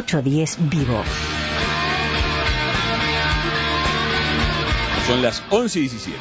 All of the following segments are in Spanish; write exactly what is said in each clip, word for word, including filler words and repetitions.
ocho diez Vivo. Son las once y diecisiete.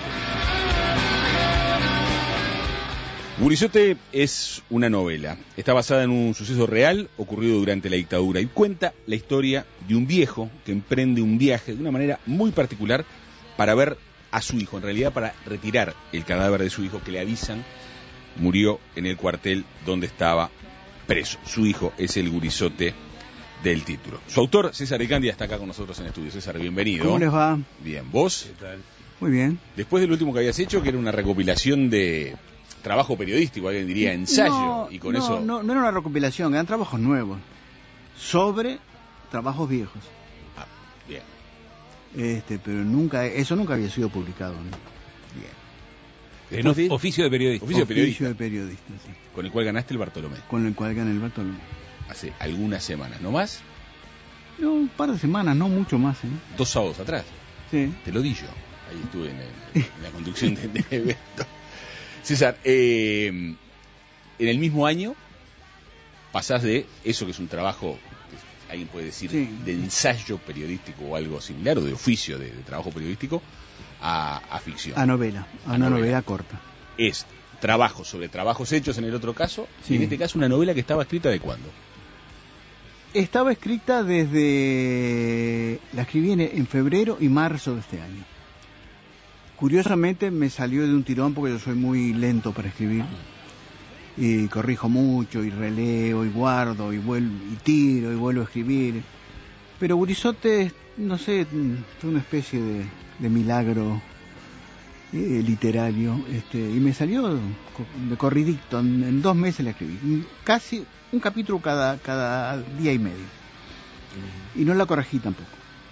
Gurizote es una novela. Está basada en un suceso real ocurrido durante la dictadura y cuenta la historia de un viejo que emprende un viaje de una manera muy particular para ver a su hijo, en realidad para retirar el cadáver de su hijo que le avisan murió en el cuartel donde estaba preso. Su hijo es el Gurizote del título. Su autor, César Icandia, está acá con nosotros en estudio. César, bienvenido. ¿Cómo les va? Bien, ¿vos? ¿Qué tal? Muy bien. Después del último que habías hecho, que era una recopilación de trabajo periodístico, alguien diría ensayo, no, y con no, eso... No, no era una recopilación, eran trabajos nuevos, sobre trabajos viejos. Ah, bien. Este, pero nunca, eso nunca había sido publicado, ¿no? Bien. En of, oficio de periodista. Oficio de periodista. Oficio de periodista, sí. Con el cual ganaste el Bartolomé. Con el cual gané el Bartolomé. Hace algunas semanas, ¿no más? No, un par de semanas, no mucho más, ¿eh? Dos sábados atrás. Sí. Te lo di yo. Ahí estuve en, el, en la conducción del de evento. César, eh, en el mismo año pasás de eso que es un trabajo, que alguien puede decir, sí, de ensayo periodístico o algo similar, o de oficio de, de trabajo periodístico, a, a ficción. A novela, a, a una novela. novela corta. Es trabajo sobre trabajos hechos en el otro caso, sí. Y en este caso una novela que estaba escrita ¿de cuándo? Estaba escrita desde... La escribí en, en febrero y marzo de este año. Curiosamente me salió de un tirón porque yo soy muy lento para escribir. Y corrijo mucho, y releo, y guardo, y vuelvo, y tiro, y vuelvo a escribir. Pero Gurizote, no sé, fue una especie de, de milagro eh, literario. Este, y me salió de corridito, en, en dos meses la escribí. Casi un capítulo cada, cada día y medio. Y no la corregí tampoco.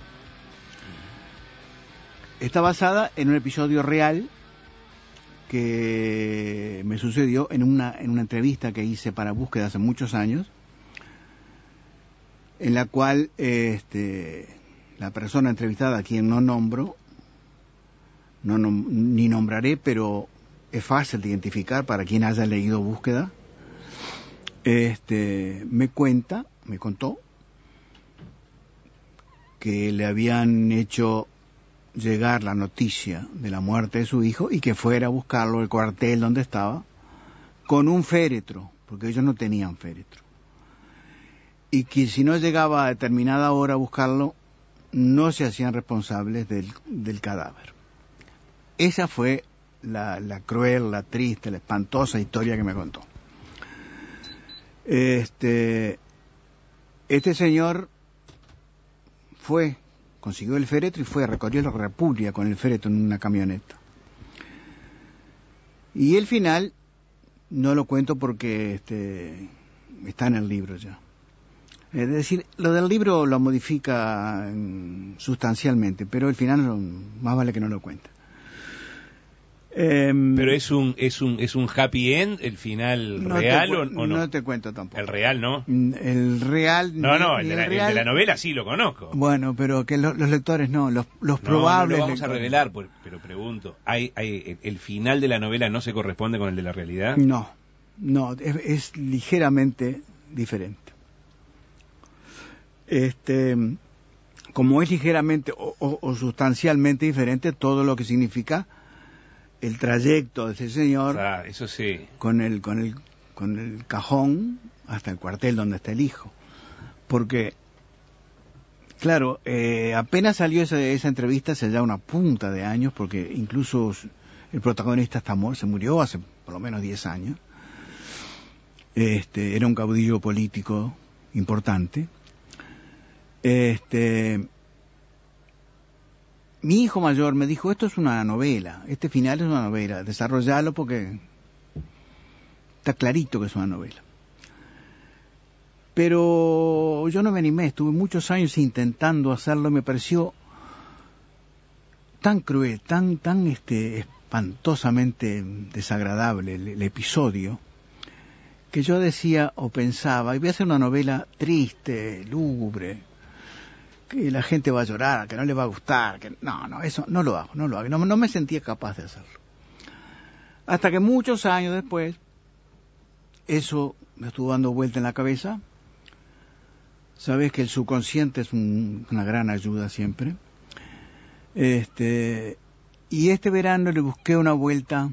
Está basada en un episodio real que me sucedió en una, en una entrevista que hice para Búsqueda hace muchos años, en la cual este, la persona entrevistada, a quien no nombro, no, no, ni nombraré, pero es fácil de identificar para quien haya leído Búsqueda, este, me cuenta, me contó, que le habían hecho llegar la noticia de la muerte de su hijo y que fuera a buscarlo al cuartel donde estaba con un féretro, porque ellos no tenían féretro, y que si no llegaba a determinada hora a buscarlo no se hacían responsables del, del cadáver. Esa fue la, la cruel, la triste, la espantosa historia que me contó. Este, este señor fue consiguió el féretro y fue a recorrer la República con el féretro en una camioneta. Y el final no lo cuento porque este, está en el libro ya. Es decir, lo del libro lo modifica um, sustancialmente, pero el final no, más vale que no lo cuente. Um, pero es un es un es un happy end el final no real te, o, o no no te cuento tampoco. El real no el real no no el, el, de la, real, el de la novela sí lo conozco. Bueno, pero que lo, los lectores no, los los no, probables no lo vamos lectores. a revelar, por, pero pregunto, hay hay el final de la novela no se corresponde con el de la realidad. No, no es, es ligeramente diferente. Este, como es ligeramente o, o, o sustancialmente diferente todo lo que significa el trayecto de ese señor, ah, eso sí, con el con el con el cajón hasta el cuartel donde está el hijo, porque claro, eh, apenas salió esa, esa entrevista hace ya una punta de años, porque incluso el protagonista está muerto, se murió hace por lo menos diez años. Este, era un caudillo político importante. Este, mi hijo mayor me dijo, esto es una novela, este final es una novela, desarrollalo porque está clarito que es una novela. Pero yo no me animé, estuve muchos años intentando hacerlo, me pareció tan cruel, tan, tan este, espantosamente desagradable el, el episodio, que yo decía o pensaba, y voy a hacer una novela triste, lúgubre, que la gente va a llorar, que no le va a gustar, que no, no, eso no lo hago, no lo hago, no, no me sentía capaz de hacerlo. Hasta que muchos años después, eso me estuvo dando vuelta en la cabeza, Sabes que el subconsciente es un, una gran ayuda siempre. Este, y este verano le busqué una vuelta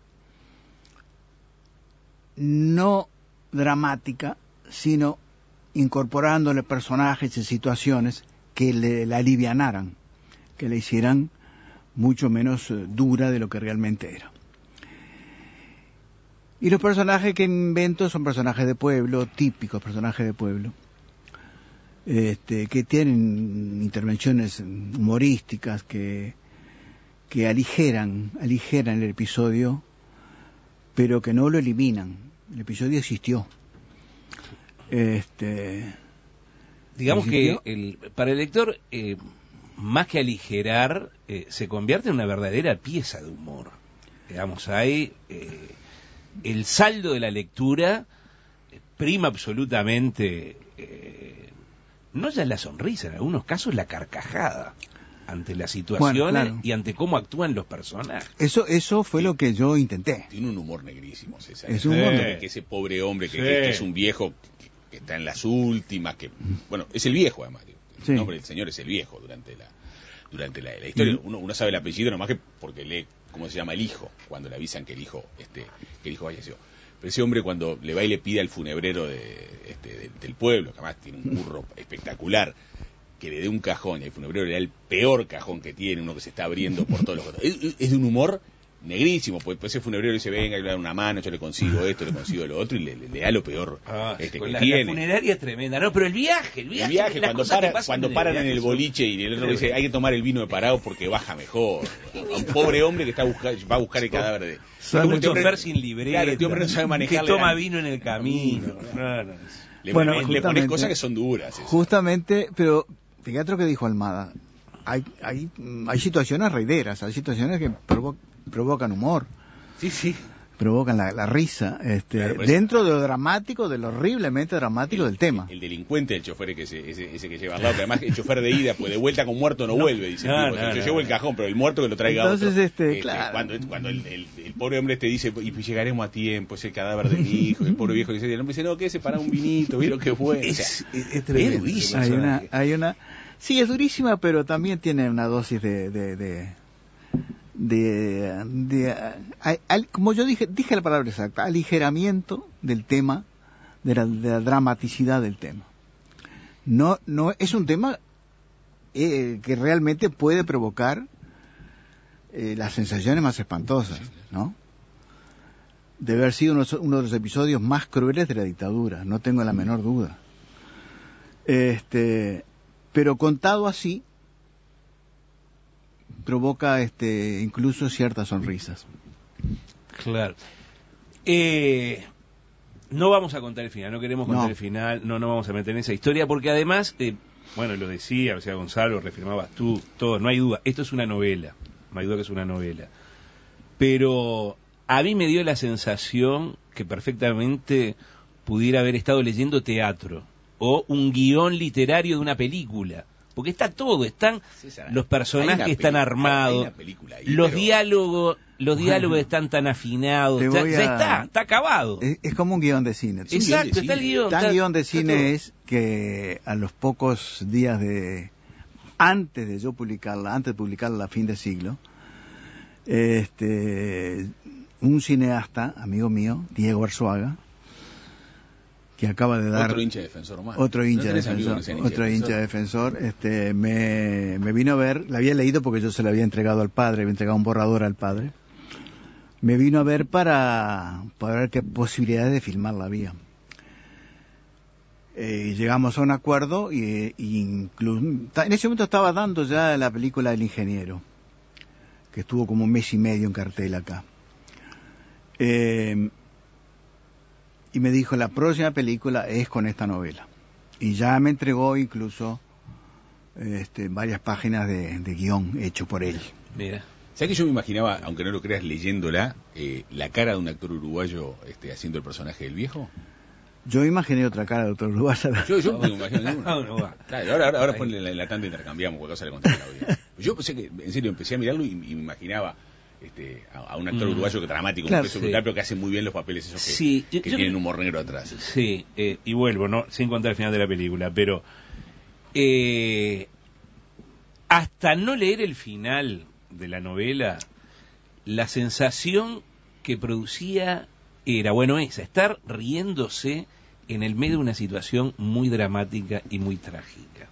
no dramática, sino incorporándole personajes y situaciones que le, la alivianaran, que le hicieran mucho menos eh, dura de lo que realmente era. Y los personajes que invento son personajes de pueblo, típicos personajes de pueblo, este, que tienen intervenciones humorísticas, que, que aligeran, aligeran el episodio, pero que no lo eliminan. El episodio existió. Este, Digamos existió. que el, para el lector, eh, más que aligerar, eh, se convierte en una verdadera pieza de humor. Digamos, hay eh, el saldo de la lectura eh, prima absolutamente, eh, no ya la sonrisa, en algunos casos la carcajada ante las situaciones, bueno, claro, y ante cómo actúan los personajes. Eso, eso fue Sí. lo que yo intenté. Tiene un humor negrísimo, César. Es un humor Que- negro. que ese pobre hombre que, Sí. que- que es un viejo que, que está en las últimas, que bueno, es el viejo además. Digo. El Sí. nombre del señor es el viejo durante la durante la, la historia. Mm. Uno, uno sabe el apellido nomás que porque lee cómo se llama el hijo cuando le avisan que el hijo este que el hijo falleció. Pero ese hombre cuando le va y le pide al funebrero de, este, de- del pueblo, que además tiene un burro espectacular, que le dé un cajón, y el funebrero le da el peor cajón que tiene, uno que se está abriendo por todos los costados. Es, es de un humor negrísimo, pues, pues ese funebrero dice, venga, le da una mano, yo le consigo esto, le consigo lo otro, y le, le- le da lo peor Ah, este, con que la, tiene. la funeraria es tremenda, no, pero el viaje, el viaje, El viaje, las cuando, cosas que para, pasan cuando el paran en viaje el son- boliche y el otro dice, hay que tomar el vino de parado porque baja mejor. A un pobre hombre que está busca, va a buscar el cadáver de... Son un Este hombre- chofer sin libreta, Claro, este hombre no sabe manejar. que toma vino en el camino. No, no, es- Le, Bueno, le- le pones justamente- cosas que son duras. eso. Justamente, pero fíjate lo que dijo Almada. Hay, hay, mm, hay situaciones reideras, hay situaciones que provo- provocan humor, Sí, sí. provocan la, la risa, este, Claro, pues- dentro de lo dramático, de lo horriblemente dramático del tema. El delincuente, el chofer que ese, ese, ese que lleva al lado, que además el chofer de ida, pues de vuelta con muerto no, vuelve, dice el no, tipo. no, Yo no, llevo no. el cajón, pero el muerto que lo traiga Entonces, otro. este, claro. Cuando, cuando el, el, el pobre hombre te dice, y pues llegaremos a tiempo, es el cadáver de mi hijo, el pobre viejo dice, el hombre dice, no, que se para un vinito, vieron qué fue. O sea, Es, es, es es tremendo. durísimo. Hay una, personaje. hay una, sí, es durísima, pero también tiene una dosis de, de, de, de, de- al- al- como yo dije, dije la palabra exacta, aligeramiento del tema, de la, de la dramaticidad del tema. No, no, es un tema eh, que realmente puede provocar eh, las sensaciones más espantosas, ¿no? Debe haber sido uno, uno de los episodios más crueles de la dictadura, no tengo la menor duda. Este, pero contado así, provoca este, incluso ciertas sonrisas. Claro. Eh, no vamos a contar el final, no queremos contar No. el final, no nos vamos a meter en esa historia, porque además, eh, bueno, lo decía, o sea, Gonzalo, reafirmabas tú, todo, no hay duda, esto es una novela, no hay duda que es una novela. Pero a mí me dio la sensación que perfectamente pudiera haber estado leyendo teatro o un guión literario de una película. Porque está todo, están César, los hay personajes una están peli- armados, hay una película ahí, los pero- diálogos, los Bueno, diálogos están tan afinados, te está- voy ya a- está, está acabado. Es, es como un guión de cine. Es un guión de Exacto, está el cine. guión. Tan está- guión de está todo. cine es que a los pocos días de, antes de yo publicarla, antes de publicarla a fin de siglo, este, un cineasta, amigo mío, Diego Arzuaga, que acaba de dar Otro hincha defensor más. otro hincha ¿No tenés amigos defensor, que sean hinchas otro defensor? hincha defensor, este, me, me vino a ver, la había leído porque yo se la había entregado al padre, había entregado un borrador al padre, me vino a ver para, para ver qué posibilidades de filmarla había. Eh, llegamos a un acuerdo y, y incluso, en ese momento estaba dando ya la película El Ingeniero, que estuvo como un mes y medio en cartel acá. Eh, y me dijo, la próxima película es con esta novela. Y ya me entregó incluso este, varias páginas de, de guión hecho por él. Mira. ¿Sabes que yo me imaginaba, aunque no lo creas leyéndola, eh, la cara de un actor uruguayo este, haciendo el personaje del viejo? Yo imaginé otra cara de otro lugar. Yo, yo me imagino No, ninguno. no va. Claro, ahora, ahora, ahora ponle la, la tanda intercambiamos, cualquier cosa le conté a la audiencia. Yo pensé que, en serio, empecé a mirarlo y, y me imaginaba este, a, a un actor mm. uruguayo que dramático, claro, un peso sí. brutal, pero que hace muy bien los papeles esos que, sí, yo, que yo, tienen humor negro atrás. Sí, eh, y vuelvo, no sin contar el final de la película, pero eh, hasta no leer el final de la novela, la sensación que producía era, bueno, esa, estar riéndose en el medio de una situación muy dramática y muy trágica.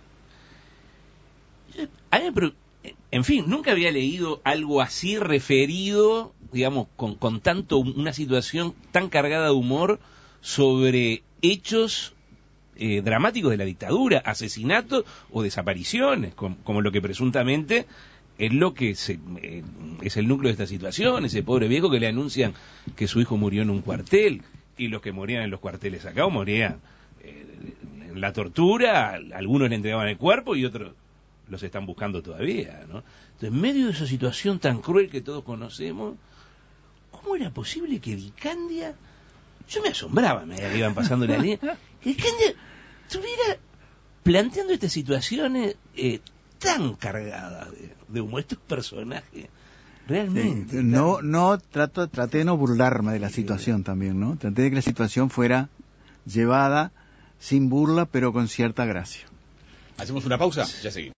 A mí me, en fin, nunca había leído algo así referido, digamos, con, con tanto una situación tan cargada de humor sobre hechos eh, dramáticos de la dictadura, asesinatos o desapariciones, como, como lo que presuntamente es lo que se, eh, es el núcleo de esta situación, ese pobre viejo que le anuncian que su hijo murió en un cuartel, y los que morían en los cuarteles acá o morían eh, en la tortura, algunos le entregaban el cuerpo y otros los están buscando todavía, ¿no? Entonces, en medio de esa situación tan cruel que todos conocemos, ¿cómo era posible que Vicandia, yo me asombraba, me iban pasando la línea, que Vicandia estuviera planteando estas situaciones eh, tan cargadas de, de humor, estos personajes realmente sí, no tan... no trato traté de no burlarme de la situación sí. también, ¿no? Traté de que la situación fuera llevada sin burla, pero con cierta gracia. Hacemos una pausa, ya seguimos.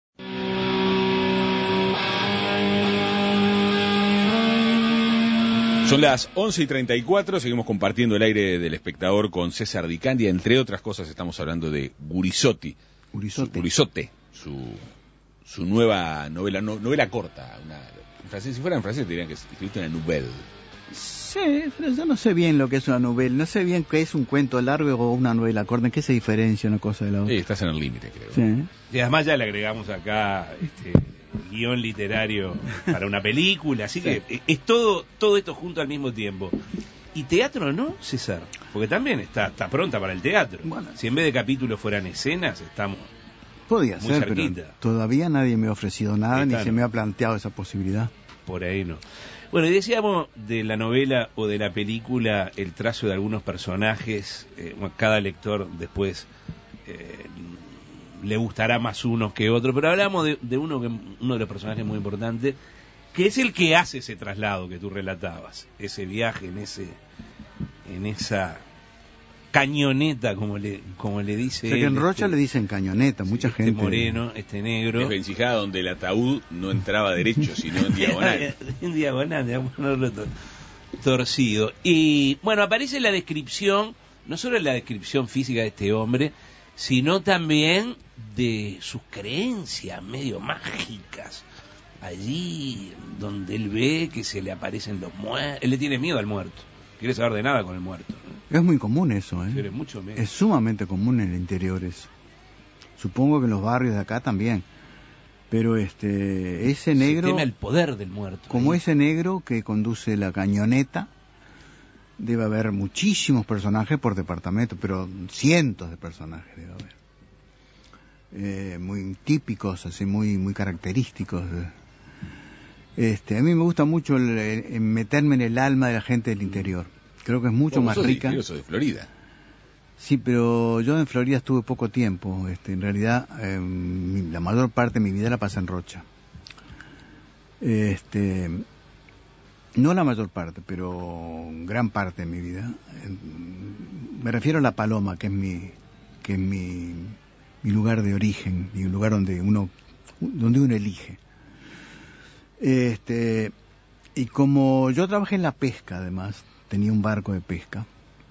Son las once y treinta y cuatro, seguimos compartiendo el aire del espectador con César Di Candia. Entre otras cosas estamos hablando de Gurizotti, Gurizote, su, Gurizote, su, su nueva novela, no, novela corta. Una, en francés, si fuera en francés te dirían que escribiste una nouvelle. Sí, pero yo no sé bien lo que es una novela, no sé bien qué es un cuento largo o una novela corta, ¿en qué se diferencia una cosa de la otra? Sí, estás en el límite, creo. Sí. Y además ya le agregamos acá este, guión literario para una película, así sí. que es todo todo esto junto al mismo tiempo. Y teatro, ¿no, César? Porque también está está pronta para el teatro. Bueno, si en vez de capítulos fueran escenas, estamos podía muy ser, cerquita. Pero todavía nadie me ha ofrecido nada, Está, ni se no. me ha planteado esa posibilidad. Por ahí no. Bueno, y decíamos de la novela o de la película el trazo de algunos personajes, eh, cada lector después eh, le gustará más unos que otros, pero hablamos de, de uno que uno de los personajes muy importantes, que es el que hace ese traslado que tú relatabas, ese viaje en ese en esa cañoneta, como le como le dice o sea, que él, en Rocha este, le dicen cañoneta, mucha este gente. moreno, este negro. Desvencijada donde el ataúd no entraba derecho, sino en diagonal. En diagonal, digamos, torcido. Y bueno, aparece la descripción, no solo la descripción física de este hombre, sino también de sus creencias medio mágicas. Allí donde él ve que se le aparecen los muertos. Él le tiene miedo al muerto. Quiere saber de nada con el muerto, ¿no? Es muy común eso, ¿eh? Quiere mucho menos. Es sumamente común en el interior eso. Supongo que en los barrios de acá también. Pero este ese negro... Se teme al poder del muerto. Como ahí. Ese negro que conduce la cañoneta, debe haber muchísimos personajes por departamento, pero cientos de personajes debe haber. Eh, muy típicos, así muy muy característicos. Este, a mí me gusta mucho el, el meterme en el alma de la gente del interior. Creo que es mucho más rica. Yo soy de Florida. Sí, pero yo en Florida estuve poco tiempo. Este, en realidad, eh, mi, la mayor parte de mi vida la pasé en Rocha. Este, no la mayor parte, pero gran parte de mi vida. Eh, me refiero a La Paloma, que es mi, que es mi, mi lugar de origen y un lugar donde uno, donde uno elige. Este, y como yo trabajé en la pesca, además, tenía un barco de pesca.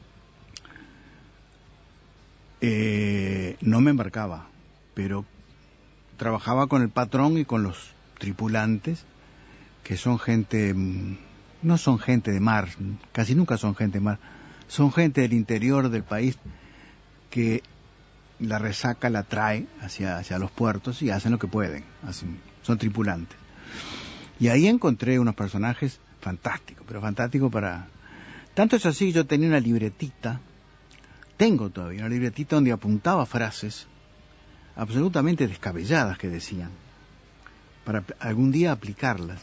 Eh, no me embarcaba, pero trabajaba con el patrón y con los tripulantes, que son gente, no son gente de mar, casi nunca son gente de mar, son gente del interior del país que la resaca la trae hacia, hacia los puertos y hacen lo que pueden, hacen, son tripulantes. Y ahí encontré unos personajes fantásticos, pero fantásticos para... Tanto es así que yo tenía una libretita, tengo todavía una libretita donde apuntaba frases absolutamente descabelladas que decían, para algún día aplicarlas.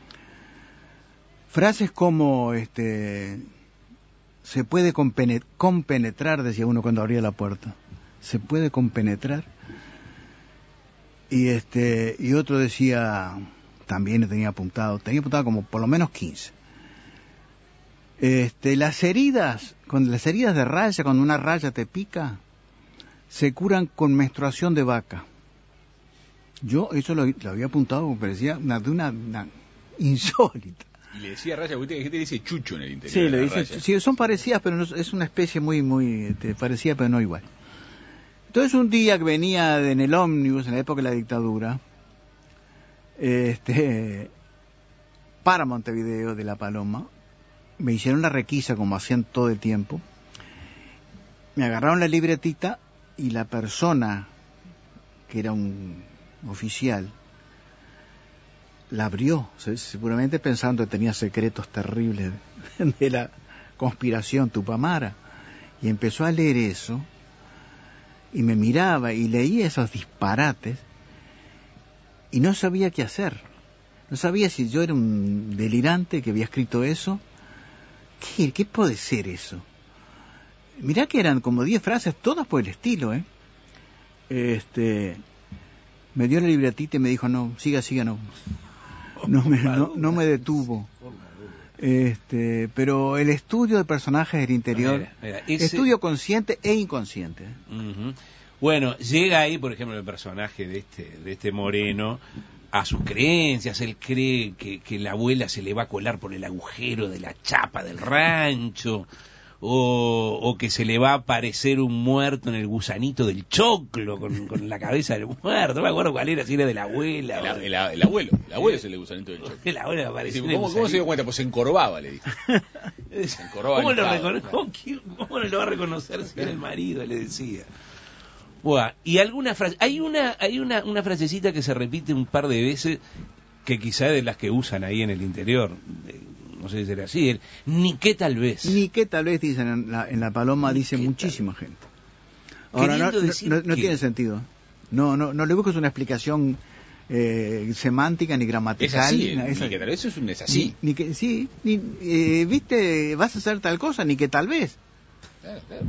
Frases como, este, se puede compenetrar, decía uno cuando abría la puerta, se puede compenetrar. Y este, y otro decía, también lo tenía apuntado, tenía apuntado como por lo menos quince. Este, las heridas, con las heridas de raya, cuando una raya te pica, se curan con menstruación de vaca. Yo eso lo, lo había apuntado, me parecía una, de una, una insólita. Y le decía raya, porque gente dice chucho en el interior. Sí, de le la dice, raya. sí, son parecidas, pero no, es una especie muy, muy este, parecida, pero no igual. Entonces un día que venía en el ómnibus, en la época de la dictadura, este, para Montevideo de La Paloma, me hicieron la requisa como hacían todo el tiempo, me agarraron la libretita y la persona, que era un oficial, la abrió, seguramente pensando que tenía secretos terribles de la conspiración Tupamara, y empezó a leer eso, y me miraba y leía esos disparates, y no sabía qué hacer. No sabía si yo era un delirante que había escrito eso. ¿Qué, qué puede ser eso? Mirá que eran como diez frases, todas por el estilo, ¿eh? Este, me dio la libretita y me dijo, no, siga, siga, no. No me, no, no me detuvo. Este, pero el estudio de personajes del interior, mira, mira, ese... estudio consciente e inconsciente. Uh-huh. Bueno, llega ahí, por ejemplo, el personaje de este, de este Moreno a sus creencias. Él cree que, que la abuela se le va a colar por el agujero de la chapa del rancho, o, o que se le va a aparecer un muerto en el gusanito del choclo con, con la cabeza del muerto. No me acuerdo cuál era, si era de la abuela. El, el, el abuelo, el abuelo es el gusanito del choclo. El abuelo apareció. Sí, ¿cómo, ¿Cómo se dio cuenta? Pues se encorvaba, le dijo. Se encorvaba. ¿Cómo, lo recono- ¿Cómo, ¿Cómo no lo va a reconocer si era el marido? Le decía. Buah, y alguna frase, hay una, hay una, una frasecita que se repite un par de veces, que quizá de las que usan ahí en el interior, no sé si será así, el ni qué tal vez. Ni qué tal vez dicen en la, en la Paloma, ni dice muchísima tal. gente. Ahora no, no, no, no tiene sentido. No, no, no le busques una explicación eh, semántica ni gramatical. Es así, ni, ni esa, que tal vez es un es así. Ni, ni que, sí, ni, eh, viste, vas a hacer tal cosa, ni que tal vez. Claro, claro.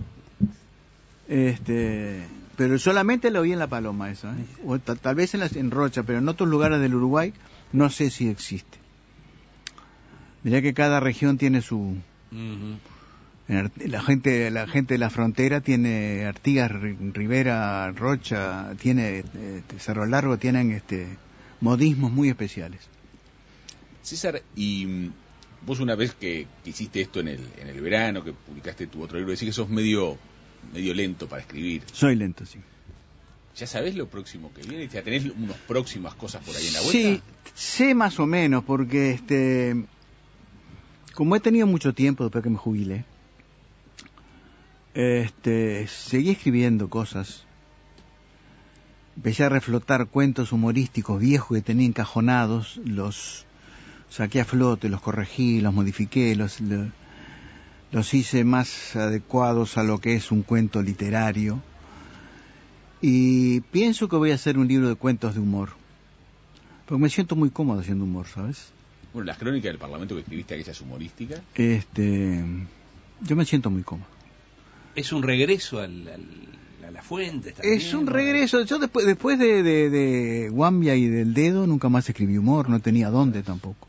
Este, pero solamente lo oí en La Paloma eso, ¿eh? O t- tal vez en, las, en Rocha, pero en otros lugares del Uruguay no sé si existe. Mirá que cada región tiene su... Uh-huh. La gente, la gente de la frontera tiene Artigas, Rivera, Rocha, tiene este, Cerro Largo, tienen este modismos muy especiales. César, y vos una vez que, que hiciste esto en el en el verano, que publicaste tu otro libro, decís que sos medio medio lento para escribir. Soy lento, sí. ¿Ya sabés lo próximo que viene? ¿Ya tenés unas próximas cosas por ahí en la vuelta? Sí, sé más o menos, porque este como he tenido mucho tiempo después que me jubilé, este seguí escribiendo cosas. Empecé a reflotar cuentos humorísticos viejos que tenía encajonados, los saqué a flote, los corregí, los modifiqué, los, los, los hice más adecuados a lo que es un cuento literario. Y pienso que voy a hacer un libro de cuentos de humor, porque me siento muy cómodo haciendo humor, ¿sabes? Bueno, las crónicas del Parlamento que escribiste, aquellas humorísticas. Este, yo me siento muy cómodo. Es un regreso al, al, a la fuente. También, es un regreso. Yo después, después de, de, de Guambia y del Dedo nunca más escribí humor, no tenía dónde tampoco.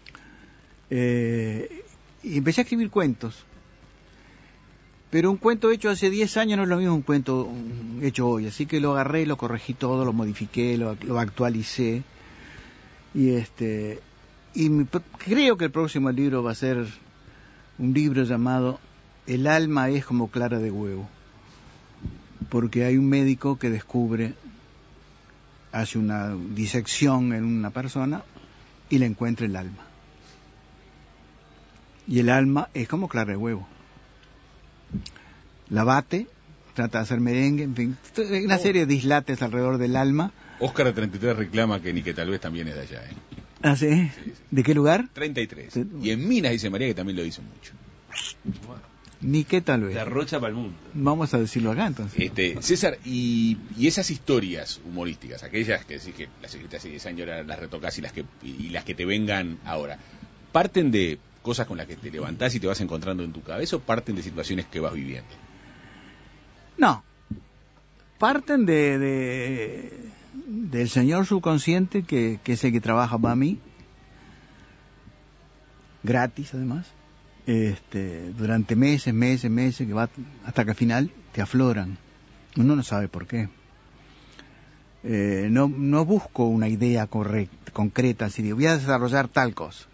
Eh, y empecé a escribir cuentos. Pero un cuento hecho hace diez años no es lo mismo un cuento hecho hoy. Así que lo agarré, lo corregí todo, lo modifiqué, lo, lo actualicé. Y este y mi, creo que el próximo libro va a ser un libro llamado El alma es como clara de huevo. Porque hay un médico que descubre, hace una disección en una persona y le encuentra el alma. Y el alma es como clara de huevo. La bate, trata de hacer merengue, en fin, una serie de dislates alrededor del alma. Óscar de treinta y tres reclama que ni que tal vez también es de allá, ¿eh? ¿Ah, sí? Sí, sí. ¿De qué lugar? treinta y tres. Sí. Y en Minas dice María que también lo hizo mucho. Ni qué tal vez. De Rocha para el mundo. Vamos a decirlo acá entonces. Este, César, y, y esas historias humorísticas, aquellas que decís que las escritas hace diez años las retocás y las que y las que te vengan ahora, ¿parten de cosas con las que te levantás y te vas encontrando en tu cabeza o parten de situaciones que vas viviendo? No. Parten de, de, del señor subconsciente, que, que es el que trabaja para mí, gratis además, este, durante meses, meses, meses, que va hasta que al final te afloran. Uno no sabe por qué. Eh, no, no busco una idea correcta, concreta, así digo, voy a desarrollar tal cosa.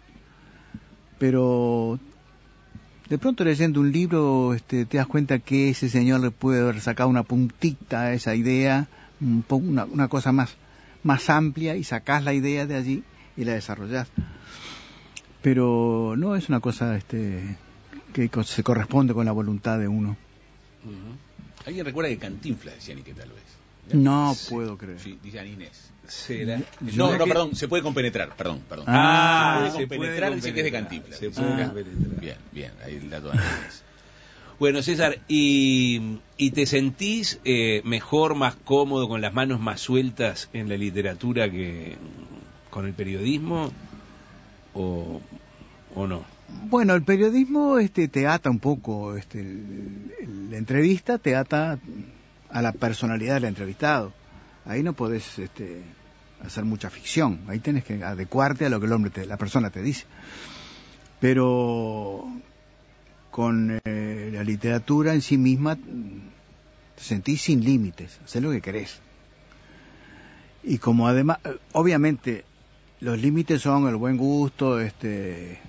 Pero de pronto leyendo un libro este, te das cuenta que ese señor le puede haber sacado una puntita a esa idea, un po- una, una cosa más, más amplia, y sacás la idea de allí y la desarrollás. Pero no es una cosa este, que co- se corresponde con la voluntad de uno. Uh-huh. ¿Alguien recuerda que Cantinflas decía ni que tal vez? No Sí. puedo creer. Sí, dice Inés. ¿Será? No, no, perdón, se puede compenetrar, perdón, perdón. Ah, se puede compenetrar, dice que es de Cantinflas. Se Dice. puede Ah. compenetrar. Bien, bien, ahí el dato de Inés. Bueno, César, ¿y, y te sentís eh, mejor, más cómodo, con las manos más sueltas en la literatura que con el periodismo? ¿O, o no? Bueno, el periodismo este, te ata un poco, este, el- el- la entrevista te ata a la personalidad del entrevistado. Ahí no podés este, hacer mucha ficción, ahí tenés que adecuarte a lo que el hombre te, la persona te dice. Pero con eh, la literatura en sí misma te sentís sin límites, haces lo que querés. Y como además, eh, obviamente, los límites son el buen gusto, este,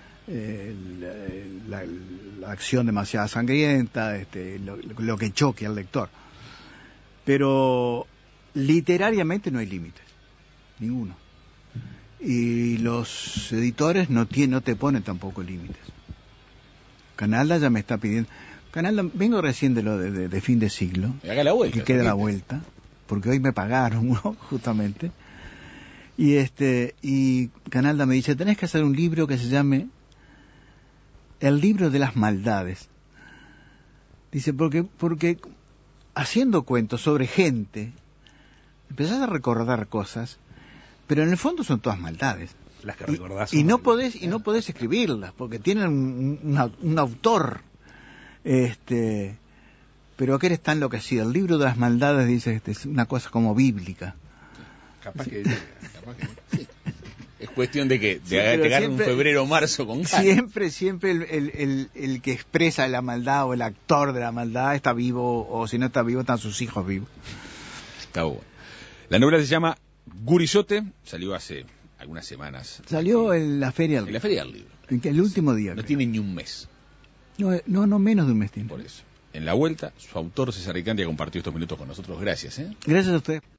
el- la, la acción demasiado sangrienta, este, lo, lo que choque al lector. Pero literariamente no hay límites, ninguno. Y los editores no, tienen, no te ponen tampoco límites. Canalda ya me está pidiendo. Canalda, vengo recién de lo de, de, de fin de siglo. Haga la vuelta. Que quede la vuelta, porque hoy me pagaron, ¿no? Justamente. Y este, y Canalda me dice, tenés que hacer un libro que se llame El libro de las maldades. Dice, porque, porque haciendo cuentos sobre gente, empezás a recordar cosas, pero en el fondo son todas maldades. Las que recordás. Y, y son- no podés, y no podés escribirlas, porque tienen un, un, un autor, este, pero que eres tan enloquecido. El libro de las maldades, dice, este, es una cosa como bíblica. Capaz que... Capaz que sí. Es cuestión de que de Sí, pero llegar siempre- un febrero o marzo con ganas. Siempre, siempre el, el, el, el que expresa la maldad o el actor de la maldad está vivo, o si no está vivo, están sus hijos vivos. Está bueno. La novela se llama Gurizote, salió hace algunas semanas. Salió aquí, en la feria del en la libro, Feria del Libro. en que el último día. No creo. tiene ni un mes, No, no, no menos de un mes tiene. por eso. En la vuelta, su autor César Ricandia compartió estos minutos con nosotros. Gracias, ¿eh? Gracias a usted.